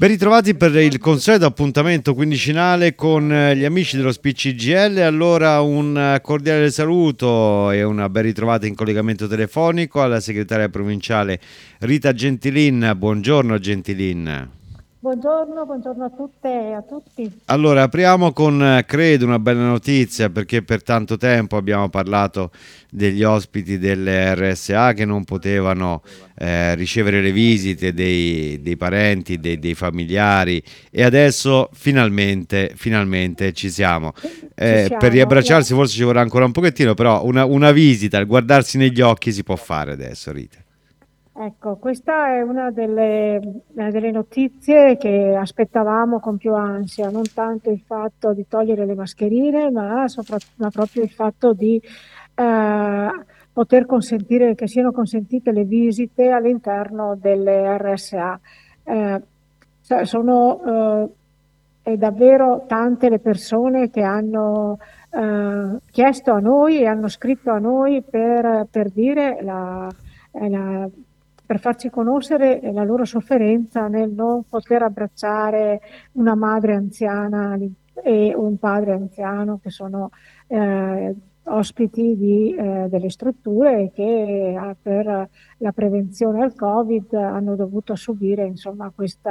Ben ritrovati per il consueto appuntamento quindicinale con gli amici dello SPCGL. Allora un cordiale saluto e una ben ritrovata in collegamento telefonico alla segretaria provinciale Rita Gentilin. Buongiorno Gentilin. Buongiorno, buongiorno a tutte e a tutti. Allora, apriamo con, credo, una bella notizia perché per tanto tempo abbiamo parlato degli ospiti delle RSA che non potevano ricevere le visite dei parenti, dei familiari e adesso finalmente ci siamo. Ci Per siamo. riabbracciarsi forse ci vorrà ancora un pochettino, però una visita, il guardarsi negli occhi si può fare adesso, Rita. Ecco, questa è una delle notizie che aspettavamo con più ansia, non tanto il fatto di togliere le mascherine, ma proprio il fatto di eh, poter consentire che siano consentite le visite all'interno delle RSA. Eh, sono davvero tante le persone che hanno chiesto a noi e hanno scritto a noi per dire la- per farci conoscere la loro sofferenza nel non poter abbracciare una madre anziana e un padre anziano che sono eh, ospiti delle strutture e che per la prevenzione al Covid hanno dovuto subire insomma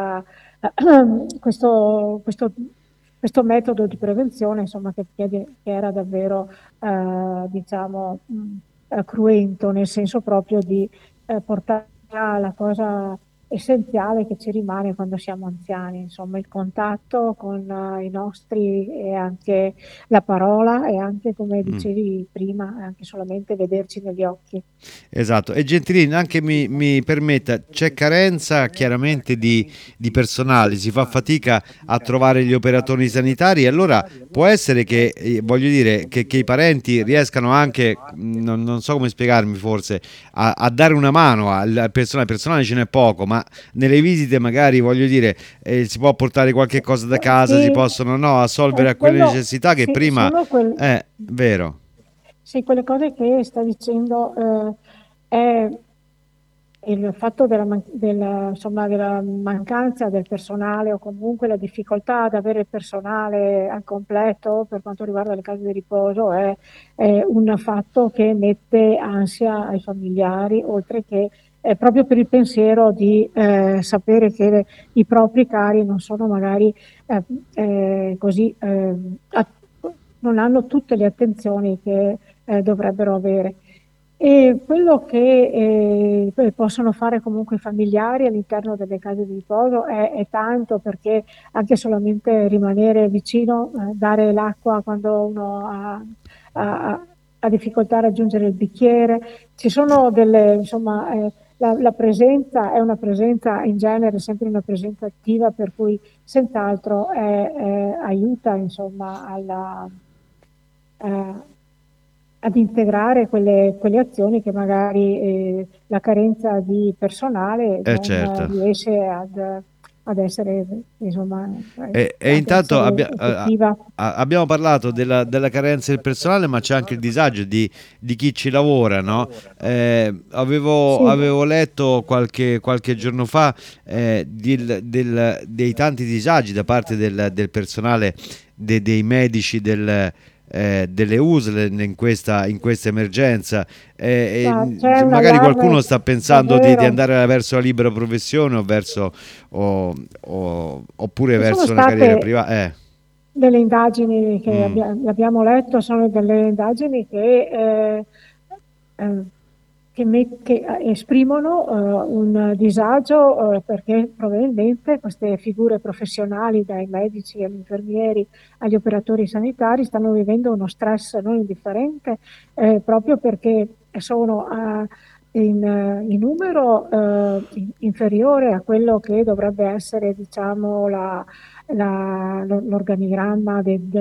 questo metodo di prevenzione insomma, che era davvero diciamo cruento, nel senso proprio di portare alla cosa essenziale che ci rimane quando siamo anziani, insomma il contatto con i nostri e anche la parola e anche, come Mm. dicevi prima, anche solamente vederci negli occhi. Esatto, e Gentilini anche mi permetta, c'è carenza chiaramente di personale, si fa fatica a trovare gli operatori sanitari, allora può essere che, voglio dire, che i parenti riescano anche, non so come spiegarmi forse, a dare una mano al personale, personale ce n'è poco, ma nelle visite magari, voglio dire, si può portare qualche cosa da casa, si Sì, possono no, assolvere a quelle necessità che sì, prima è vero. sì, quelle cose che sta dicendo è il fatto insomma, della mancanza del personale o comunque la difficoltà ad avere il personale al completo per quanto riguarda le case di riposo è un fatto che mette ansia ai familiari, oltre che proprio per il pensiero di sapere che i propri cari non sono magari così, non hanno tutte le attenzioni che dovrebbero avere. E quello che possono fare comunque i familiari all'interno delle case di riposo è tanto, perché anche solamente rimanere vicino, dare l'acqua quando uno ha difficoltà a raggiungere il bicchiere. Ci sono insomma, la presenza è una presenza in genere, sempre una presenza attiva, per cui senz'altro aiuta insomma eh, ad integrare quelle azioni che magari la carenza di personale non Certo. riesce ad essere, insomma, E ad intanto essere effettiva. abbiamo parlato della carenza del personale, ma c'è anche il disagio di chi ci lavora, no? Sì, Avevo letto qualche giorno fa dei tanti disagi da parte del personale, dei medici delle USL in questa emergenza. c'è un Magari qualcuno allarme sta pensando di davvero. andare verso la libera professione oppure Ci sono verso una carriera state privata. delle indagini che Mm, abbiamo letto, sono delle indagini eh, che esprimono un disagio, perché probabilmente queste figure professionali, dai medici agli infermieri agli operatori sanitari, stanno vivendo uno stress non indifferente, proprio perché sono in numero inferiore a quello che dovrebbe essere, diciamo, l'organigramma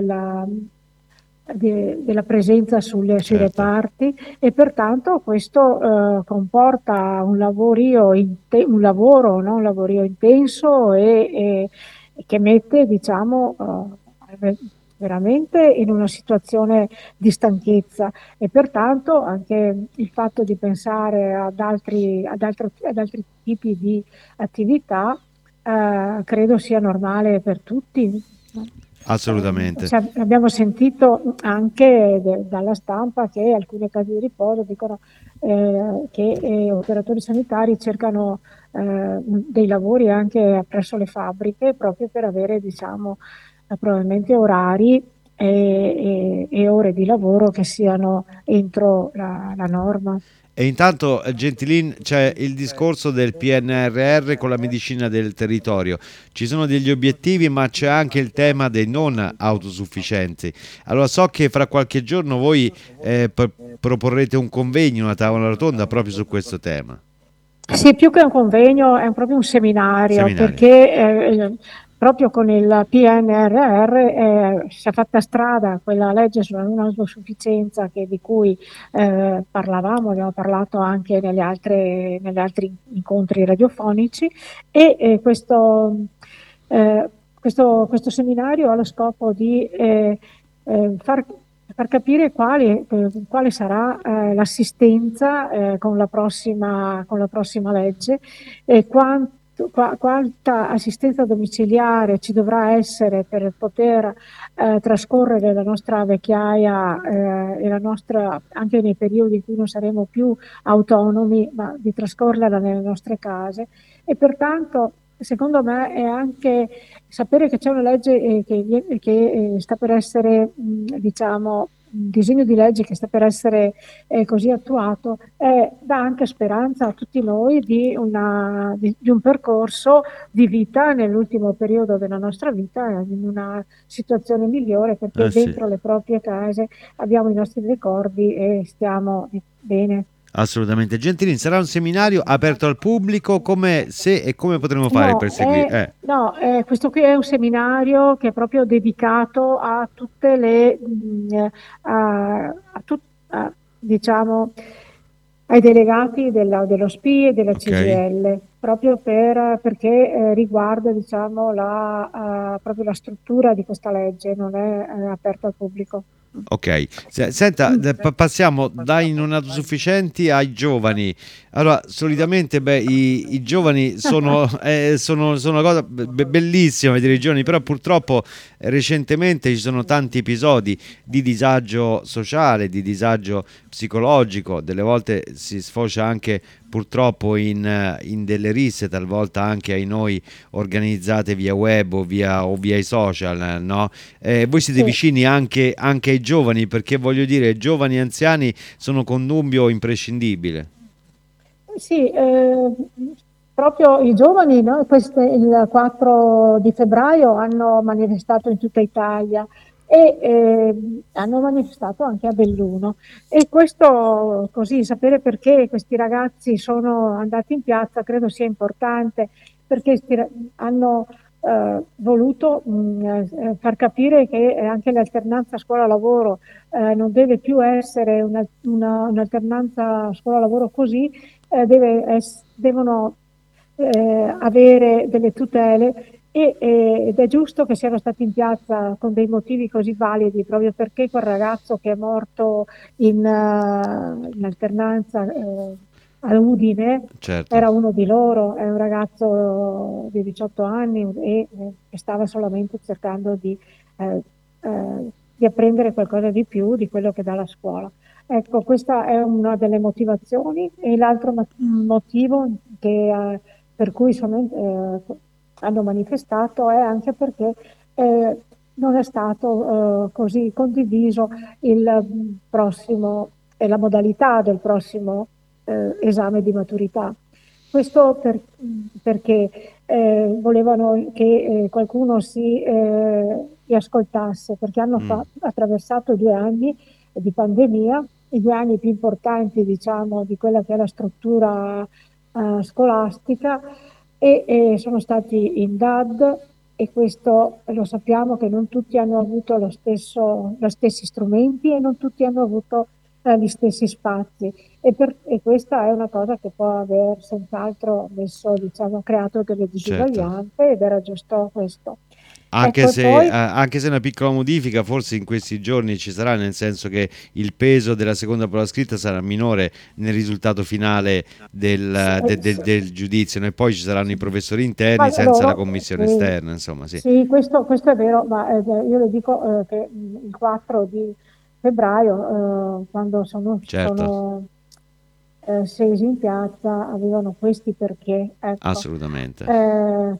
della presenza sui certo. reparti, e pertanto questo comporta un lavoro, no? Un lavorio intenso e che mette, diciamo, veramente in una situazione di stanchezza, e pertanto anche il fatto di pensare ad altri tipi di attività credo sia normale per tutti. No? Assolutamente. Abbiamo sentito anche dalla stampa che alcune case di riposo dicono che operatori sanitari cercano dei lavori anche presso le fabbriche proprio per avere, diciamo, probabilmente orari e ore di lavoro che siano entro la norma. E intanto, Gentilin, c'è il discorso del PNRR con la medicina del territorio. Ci sono degli obiettivi, ma c'è anche il tema dei non autosufficienti. Allora, so che fra qualche giorno voi proporrete un convegno, una tavola rotonda proprio su questo tema. Sì, più che un convegno è proprio un seminario, Seminario. perché proprio con il PNRR si è fatta strada quella legge sulla non autosufficienza di cui parlavamo, abbiamo parlato anche negli altri incontri radiofonici e eh, questo seminario ha lo scopo di eh, far per capire quale sarà l'assistenza con la prossima legge e quanta assistenza domiciliare ci dovrà essere per poter trascorrere la nostra vecchiaia e la nostra, anche nei periodi in cui non saremo più autonomi, ma di trascorrerla nelle nostre case. E pertanto, secondo me, è anche sapere che c'è una legge che sta per essere, diciamo, un disegno di legge che sta per essere così attuato, dà anche speranza a tutti noi di un percorso di vita nell'ultimo periodo della nostra vita, in una situazione migliore, perché Sì. dentro le proprie case abbiamo i nostri ricordi e stiamo bene. Assolutamente. Gentilin, sarà un seminario aperto al pubblico? Come, se e come potremo fare per No, seguire? no, questo qui è un seminario che è proprio dedicato a tutte le, diciamo, ai delegati dello SPI e della Ok. CGL, proprio perché riguarda, diciamo, proprio la struttura di questa legge, non è aperto al pubblico. Ok, senta, passiamo dai non autosufficienti ai giovani. Allora, solitamente, beh, i giovani sono una cosa bellissima vedere i giovani, però purtroppo recentemente ci sono tanti episodi di disagio sociale, di disagio psicologico, delle volte si sfocia anche purtroppo in delle risse, talvolta anche ai noi organizzate via web o via i social, no? Voi siete Sì. vicini anche ai giovani, perché voglio dire, giovani e anziani sono connubio imprescindibile. Sì, proprio i giovani, no? Il 4 di febbraio hanno manifestato in tutta Italia e hanno manifestato anche a Belluno. E questo, così, sapere perché questi ragazzi sono andati in piazza credo sia importante, perché hanno voluto far capire che anche l'alternanza scuola-lavoro non deve più essere un'alternanza scuola-lavoro così, devono avere delle tutele ed è giusto che siano stati in piazza con dei motivi così validi, proprio perché quel ragazzo che è morto in alternanza a Udine Certo, era uno di loro, è un ragazzo di 18 anni e stava solamente cercando di apprendere qualcosa di più di quello che dà la scuola. Ecco, questa è una delle motivazioni e l'altro motivo per cui hanno manifestato è anche perché non è stato così condiviso il prossimo la modalità del prossimo esame di maturità. Questo perché volevano che qualcuno li ascoltasse, perché hanno attraversato 2 anni di pandemia, i 2 anni più importanti, diciamo, di quella che è la struttura scolastica e sono stati in DAD e questo lo sappiamo che non tutti hanno avuto gli stessi strumenti e non tutti hanno avuto gli stessi spazi e questa è una cosa che può aver senz'altro diciamo, creato delle certo. disuguaglianze ed era giusto questo. Anche Ecco, e se, poi anche se una piccola modifica forse in questi giorni ci sarà, nel senso che il peso della seconda prova scritta sarà minore nel risultato finale del giudizio, e poi ci saranno i professori ma interni senza la loro, commissione sì, esterna, insomma, sì, sì, questo è vero, ma io le dico che il 4 di febbraio, quando certo, sono scesi in piazza, avevano questi perché, ecco. assolutamente. Eh,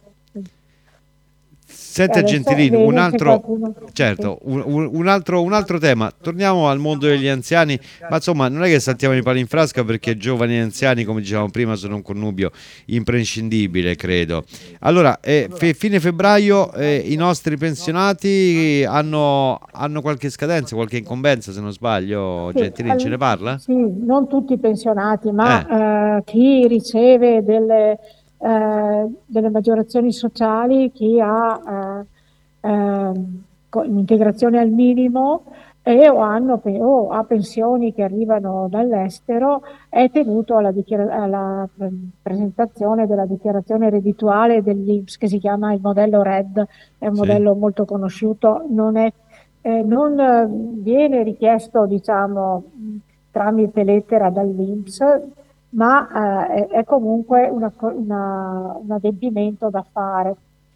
Senta adesso Gentilino, un vedo se altro, qualcuno... Sì. certo, un altro tema. Torniamo al mondo degli anziani, ma insomma non è che saltiamo i pali in frasca perché giovani e anziani, come dicevamo prima, sono un connubio imprescindibile, credo. Allora, fine febbraio i nostri pensionati hanno qualche scadenza, qualche incombenza, se non sbaglio. Sì, Gentilino, ce ne parla? sì, non tutti i pensionati, Eh, ma chi riceve delle maggiorazioni sociali, chi ha un'integrazione al minimo o ha pensioni che arrivano dall'estero, è tenuto alla presentazione della dichiarazione reddituale dell'INPS, che si chiama il modello RED, è un sì. modello molto conosciuto, non viene richiesto, diciamo, tramite lettera dall'INPS, ma è comunque un adempimento da fare.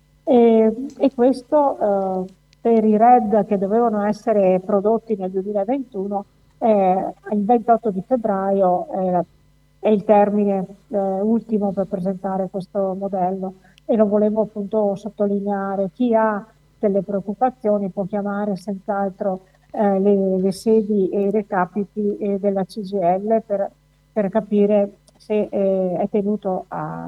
E questo per i RED che dovevano essere prodotti nel 2021, il 28 di febbraio è il termine ultimo per presentare questo modello e lo volevo appunto sottolineare. Chi ha delle preoccupazioni può chiamare senz'altro le sedi e i recapiti della CGIL per capire se è tenuto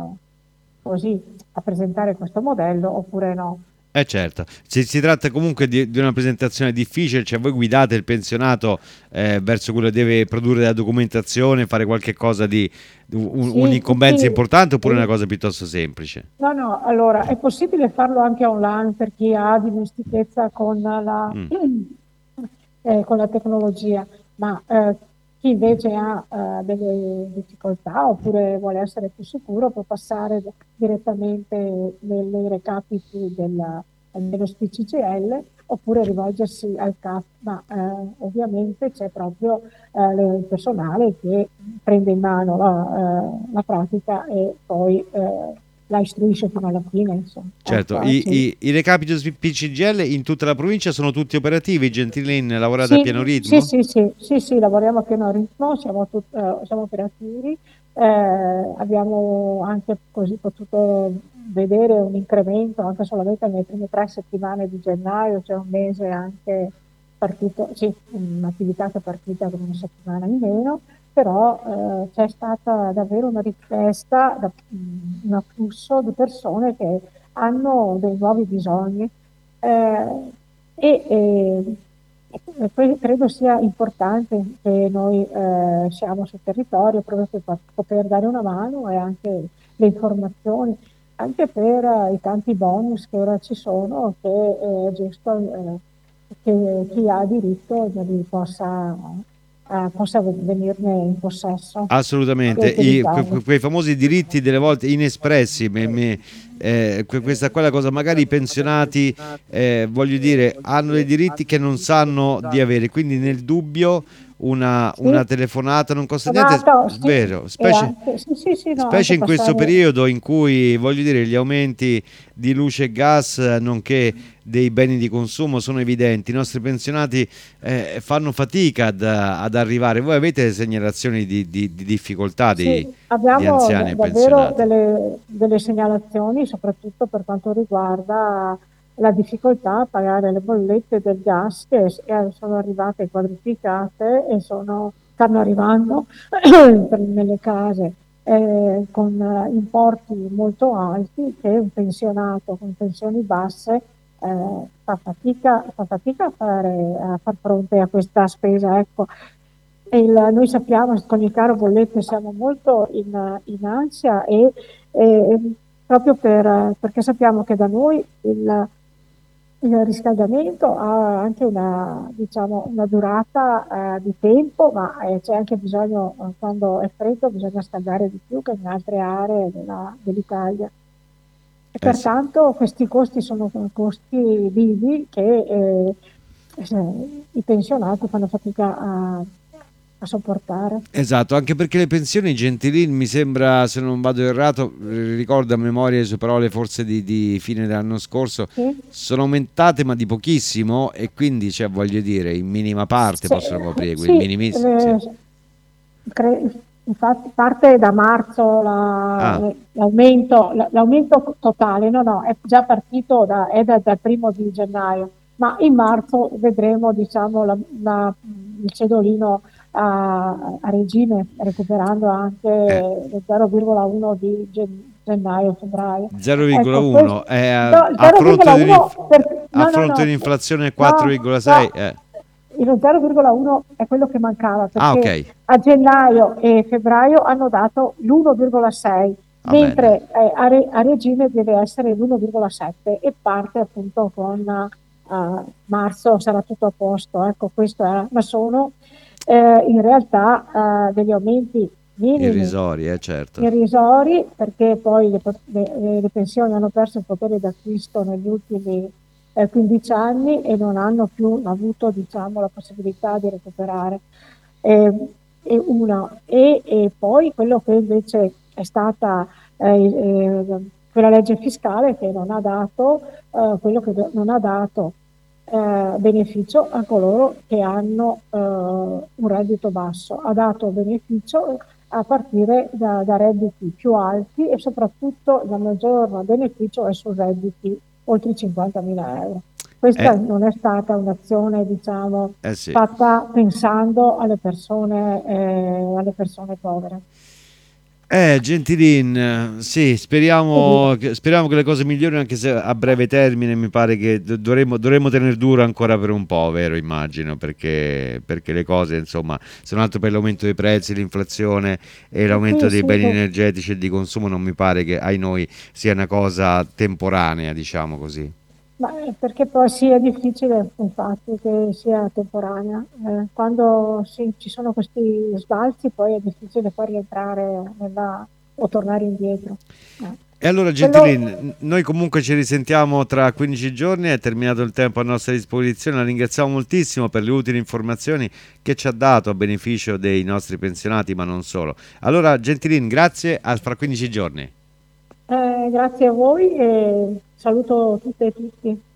così, a presentare questo modello oppure no. Certo, si tratta comunque di una presentazione difficile, cioè voi guidate il pensionato verso quello che deve produrre la documentazione, fare qualche cosa di Sì, un'incombenza importante oppure una sì. cosa piuttosto semplice? No, no, allora è possibile farlo anche online per chi ha dimestichezza Mm, con la tecnologia, ma chi invece ha delle difficoltà oppure vuole essere più sicuro può passare direttamente nei recapiti dello SPCCL oppure rivolgersi al CAF, ma ovviamente c'è proprio il personale che prende in mano la pratica e poi la istruisce fino alla fine, insomma. certo, Ecco, sì. i recapiti PCGL in tutta la provincia sono tutti operativi, Gentilin lavorate a Sì, pieno sì, ritmo? sì, sì, sì, sì, lavoriamo a pieno ritmo, siamo operativi, abbiamo anche così potuto vedere un incremento anche solamente nelle prime 3 settimane di gennaio, cioè un mese anche partito, sì, un'attività che è partita con una settimana in meno, però c'è stata davvero una richiesta, un afflusso di persone che hanno dei nuovi bisogni. Eh, e poi credo sia importante che noi siamo sul territorio proprio per poter dare una mano e anche le informazioni, anche per i tanti bonus che ora ci sono, che è giusto che chi ha diritto possa venirne in possesso e Assolutamente, utilizzarli. quei famosi diritti delle volte inespressi, questa qua è la cosa, magari i pensionati, voglio dire, hanno dei diritti che non sanno di avere, quindi nel dubbio una Sì, telefonata non costa niente, chiamato, sì, vero, e anche, sì, sì, sì, no, specie anche in questo passare. periodo in cui, voglio dire, gli aumenti di luce e gas, nonché dei beni di consumo sono evidenti. I nostri pensionati fanno fatica ad arrivare. Voi avete segnalazioni di difficoltà Sì, di abbiamo anziani e davvero pensionati? delle segnalazioni, soprattutto per quanto riguarda la difficoltà a pagare le bollette del gas che sono arrivate quadruplicate e stanno arrivando nelle case con importi molto alti che un pensionato con pensioni basse fa fatica a far fronte a questa spesa. Ecco. Noi sappiamo, con il caro bollette siamo molto in ansia e proprio perché sappiamo che da noi il riscaldamento ha anche diciamo, una durata di tempo, ma c'è anche bisogno, quando è freddo, bisogna scaldare di più che in altre aree dell'Italia. e sì. pertanto questi costi sono costi vivi che i pensionati fanno fatica a sopportare. Esatto, anche perché le pensioni Gentilini mi sembra, se non vado errato, ricordo a memoria le sue parole forse di fine dell'anno scorso, Sì? sono aumentate ma di pochissimo e quindi, cioè, voglio dire, in minima parte possono coprire quei Sì, minimissimi. Sì. infatti parte da marzo Ah, l'aumento totale, no, no, è già partito dal 1° di gennaio, ma in marzo vedremo, diciamo, il cedolino a regime, recuperando anche eh, lo 0,1 di gennaio, febbraio. Ecco, 0,1 no, a fronte 0,1 a no, no, fronte no, di un'inflazione no, 4,6. no, lo 0,1 è quello che mancava Ah, perché ok, a gennaio e febbraio hanno dato l'1,6, va bene. mentre a regime deve essere l'1,7 e parte appunto con marzo sarà tutto a posto. Ecco, questo è, ma sono in realtà degli aumenti minimi, Irrisori, certo. irrisori, perché poi le pensioni hanno perso il potere d'acquisto negli ultimi 15 anni e non hanno più avuto, diciamo, la possibilità di recuperare. Eh, e poi quello che invece è stata quella legge fiscale che non ha dato, quello che non ha dato beneficio a coloro che hanno un reddito basso, ha dato beneficio a partire da redditi più alti e soprattutto il maggior beneficio è su redditi oltre i 50.000 euro. Questa Eh, non è stata un'azione, diciamo, sì. fatta pensando alle persone povere. Gentilin, sì, E via. speriamo che le cose migliorino, anche se a breve termine mi pare che dovremmo tenere duro ancora per un po', vero? Immagino, perché le cose, insomma, se non altro per l'aumento dei prezzi, l'inflazione e l'aumento Sì, dei sì, beni energetici e di consumo, non mi pare che ai noi sia una cosa temporanea, diciamo così. ma perché poi sì, è difficile infatti che sia temporanea. Quando ci sono questi sbalzi poi è difficile poi rientrare o tornare indietro. Eh. E allora, Quello, Gentilin, noi comunque ci risentiamo tra 15 giorni, è terminato il tempo a nostra disposizione, la ringraziamo moltissimo per le utili informazioni che ci ha dato a beneficio dei nostri pensionati, ma non solo. Allora, Gentilin, grazie, a fra 15 giorni. grazie a voi e saluto tutte e tutti.